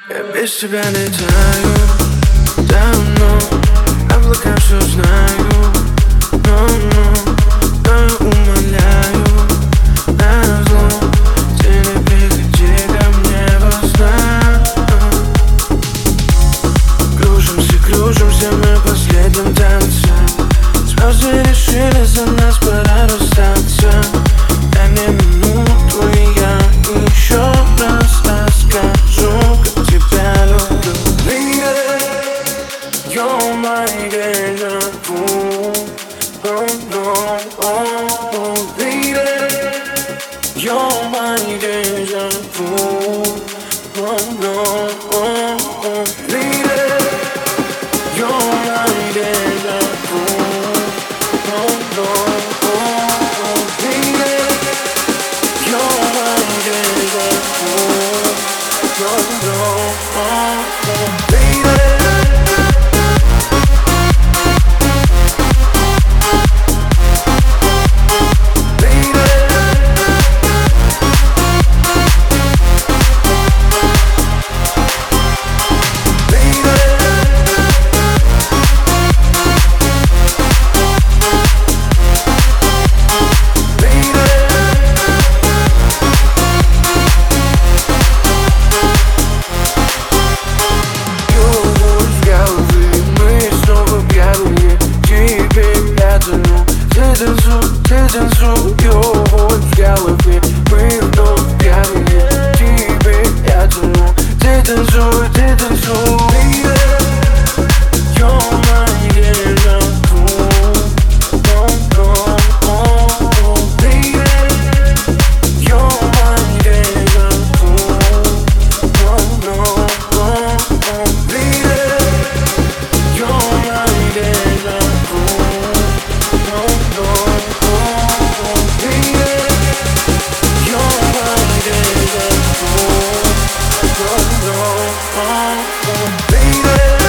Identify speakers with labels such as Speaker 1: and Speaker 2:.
Speaker 1: Я без тебя летаю давно, облака все знаю, но умоляю назло, ты не приходи ко мне во снах. Кружимся мы в последнем танце, звезды решили за нас, пора расстаться. Дай мне минуту, и я еще раз расскажу, как тебя люблю. Lady, you're my deja vu. Oh no, oh, lady, you're my deja vu. Oh no, oh, lady, you're my deja vu. Oh no, oh, lady, you're my deja vu. Oh no, oh, lady. Ты танцуешь в голове, мы вновь пьяные. Тебе я тяну, ты танцуй, ты танцуй. You're my deja vu. Oh no, oh, lady, you're my deja vu. Oh no, oh, lady, you're my deja vu. Oh no. Baby